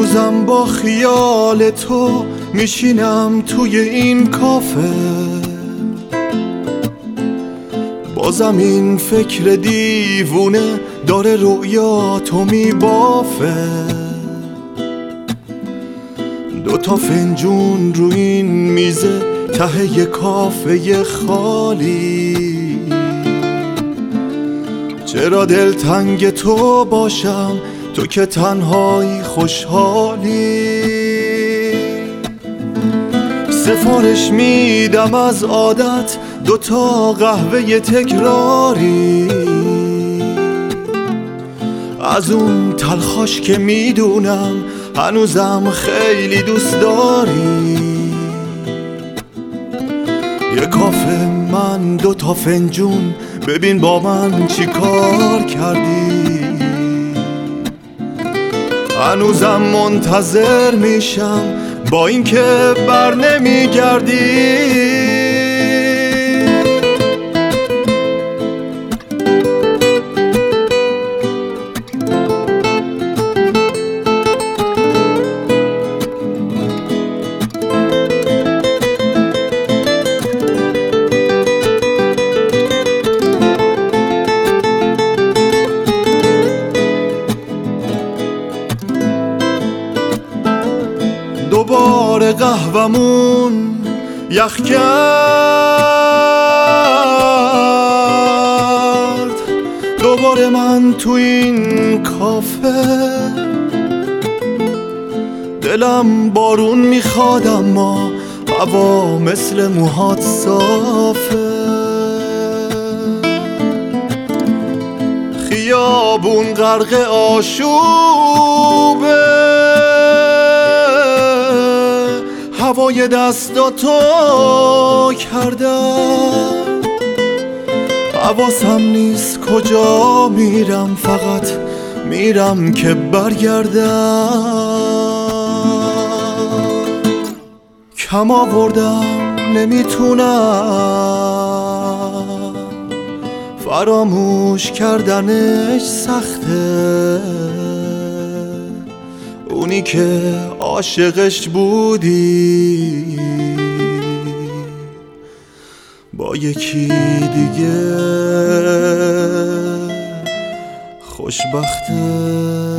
هنوزم با خیال تو میشینم توی این کافه، بازم این فکر دیوونه داره رویاتو میبافه. دوتا فنجون رو این میزه ته یه کافه خالی، چرا دلتنگ تو باشم تو که تنهایی خوشحالی. سفارش میدم از عادت دوتا قهوه تکراری، از اون تلخاش که میدونم هنوزم خیلی دوست داری. یه کافه من دوتا فنجون، ببین با من چی کار کردی. هنوزم منتظر میشم با اینکه بر نمیگردی. دوباره قهومون یخ کرد، دوباره من تو این کافه. دلم بارون میخواد اما هوا مثل موهات صافه. خیابون غرق آشوبه، هوای دستاتو کردم. حواسم نیست کجا میرم، فقط میرم که برگردم. کم آوردم نمیتونم، فراموش کردنش سخته. اونی که عاشقش بودی با یکی دیگه خوشبخته.